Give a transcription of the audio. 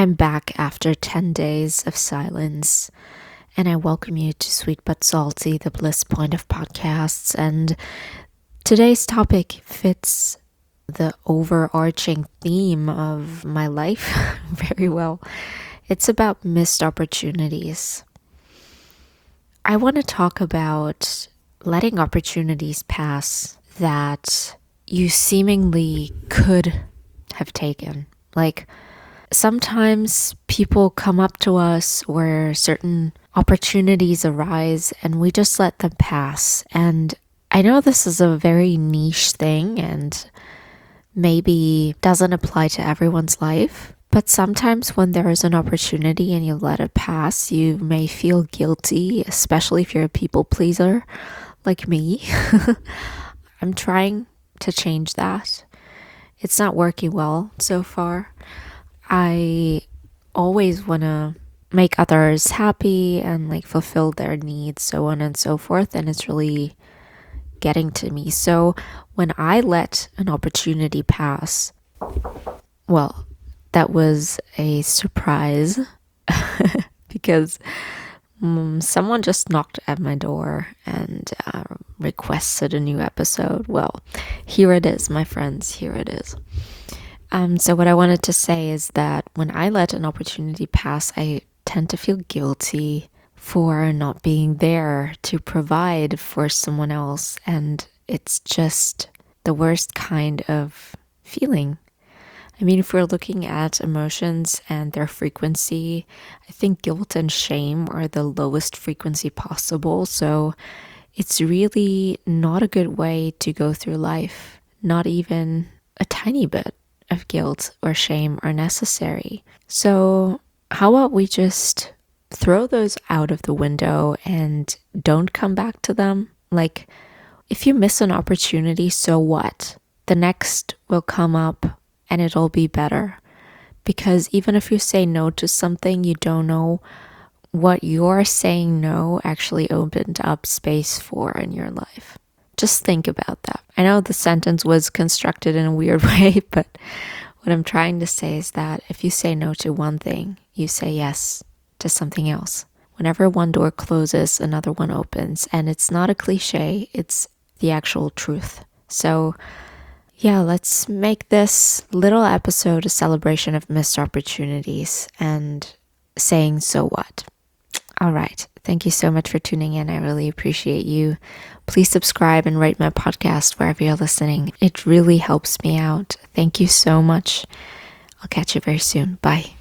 I'm back after 10 days of silence, and I welcome you to Sweet But Salty, the bliss point of podcasts. And today's topic fits the overarching theme of my life very well. It's about missed opportunities. I want to talk about letting opportunities pass that you seemingly could have taken. Like, sometimes people come up to us where certain opportunities arise and we just let them pass. And I know this is a very niche thing and maybe doesn't apply to everyone's life. But sometimes when there is an opportunity and you let it pass, you may feel guilty, especially if you're a people pleaser like me. I'm trying to change that. It's not working well so far. I always want to make others happy and fulfill their needs, so on and so forth. And it's really getting to me. So when I let an opportunity pass, well, that was a surprise because someone just knocked at my door and requested a new episode. Well, here it is, my friends, here it is. So what I wanted to say is that when I let an opportunity pass, I tend to feel guilty for not being there to provide for someone else. And it's just the worst kind of feeling. I mean, if we're looking at emotions and their frequency, I think guilt and shame are the lowest frequency possible. So it's really not a good way to go through life. Not even a tiny bit of guilt or shame are necessary. So how about we just throw those out of the window and don't come back to them? Like, if you miss an opportunity, so what? The next will come up and it'll be better. Because even if you say no to something, you don't know what you're saying no actually opened up space for in your life. Just think about that. I know the sentence was constructed in a weird way, but what I'm trying to say is that if you say no to one thing, you say yes to something else. Whenever one door closes, another one opens. And it's not a cliche, it's the actual truth. So yeah, let's make this little episode a celebration of missed opportunities and saying so what. All right. Thank you so much for tuning in. I really appreciate you. Please subscribe and rate my podcast wherever you're listening. It really helps me out. Thank you so much. I'll catch you very soon. Bye.